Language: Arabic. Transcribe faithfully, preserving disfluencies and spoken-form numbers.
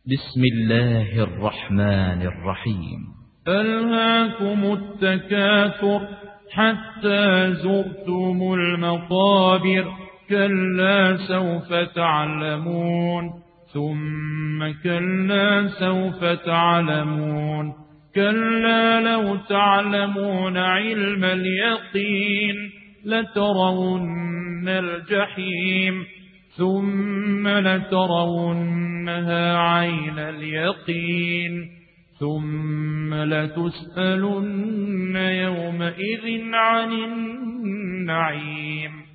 بسم الله الرحمن الرحيم. ألهاكم التكاثر حتى زرتم المقابر، كلا سوف تعلمون ثم كلا سوف تعلمون، كلا لو تعلمون علم اليقين لترون الجحيم ثم لترونها عين اليقين ثم لتسألن يومئذ عن النعيم.